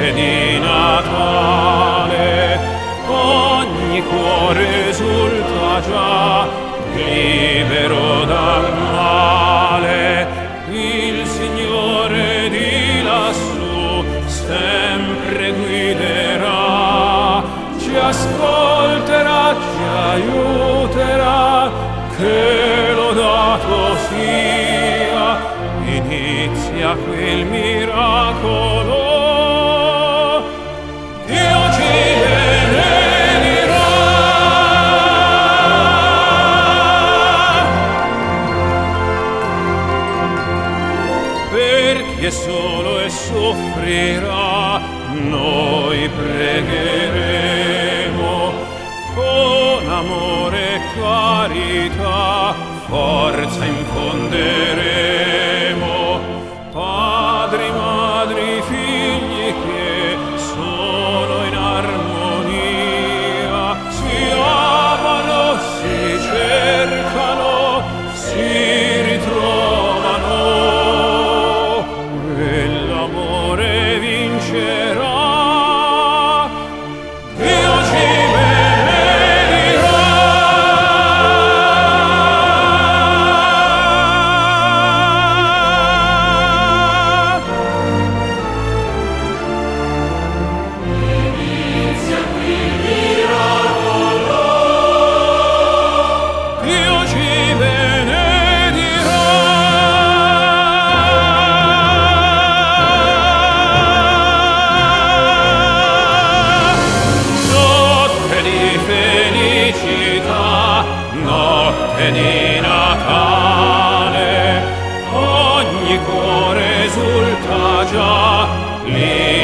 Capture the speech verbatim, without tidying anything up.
notte di Natale, ogni cuore esulta già, libero dal male. Il Signore di lassù sempre guiderà, ci ascolterà, ci aiuterà, che lodato sia. Inizia quel miracolo, Dio ci benedirà. Per chi è solo e soffrirà, noi pregheremo, con amore e carità forza infonderemo. Padri, madri, figli che sono in armonia, si amano, si cercano, si ritrovano, e l'amore vincerà. Dio ci notte di Natale, ogni cuore esulta già,